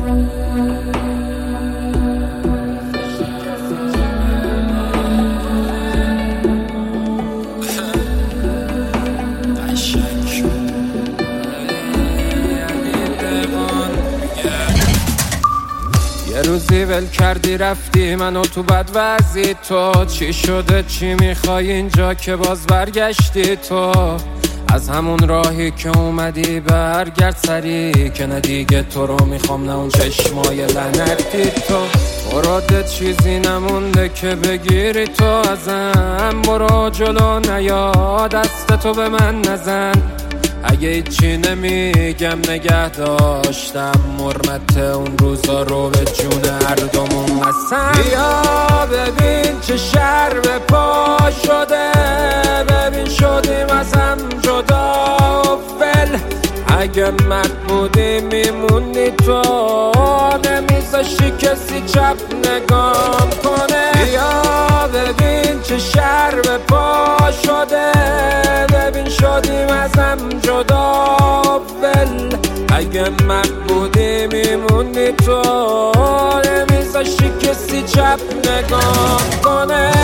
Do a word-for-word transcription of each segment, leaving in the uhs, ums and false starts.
یه روزی ول کردی رفتی منو تو بد وضعی، تو چی شده چی میخوای اینجا که باز برگشتی؟ تو از همون راهی که اومدی برگرد سری، که نه دیگه تو رو میخوام نه اون چشمای لعنتی. تو مراده چیزی نمونده که بگیری تو ازم، برو جلو نیا دست تو به من نزن. اگه هیچی نمیگم نگه داشتم مرمت اون روزا رو به جون هر دومون مسن. بیا ببین چه شر به پا شده، ببین شدیم از هم جدا و فل. اگه مرد بودی میموندی تو، نمیذاشی کسی چپ نگام کنه. بیا ببین چه شر به پا شده، ببین شدیم از هم جدا و فل. اگه مرد بودی میموندی تو، نمیذاشی کسی چپ نگام کنه.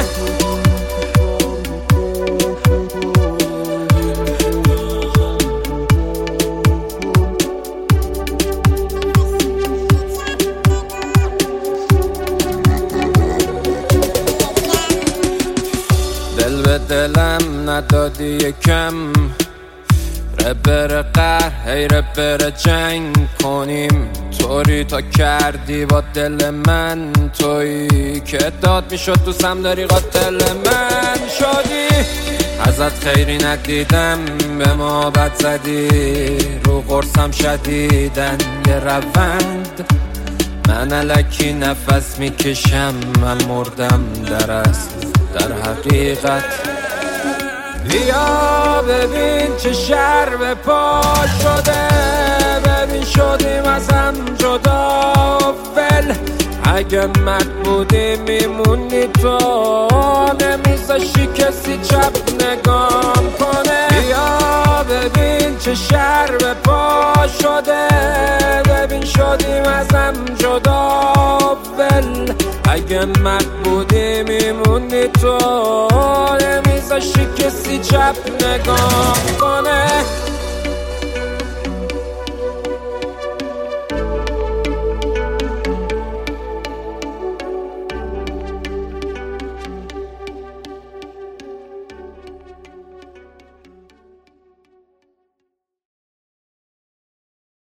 دل به دلم ندادی یکم، ربر قهر هی ربر جنگ کنیم. طوری تا کردی با دل من، تویی که داد میشد دوستم داری قاتل من شدی. ازت خیری ندیدم به ما بد زدی، رو قرصم شدیدن یه روند. من الکی نفس میکشم من مردم در اصل در حقیقت. بیا ببین چه شر به پا شده، ببین شدیم از هم جدا و فل. اگه مرد بودی میموندی تو، نمیذاشی کسی چپ نگام کنه. بیا ببین چه شر به پا شده، ببین شدیم از هم جدا و فل. اگه مرد بودی میموندی تو، نمیذاشی کسی چپ نگام کنه.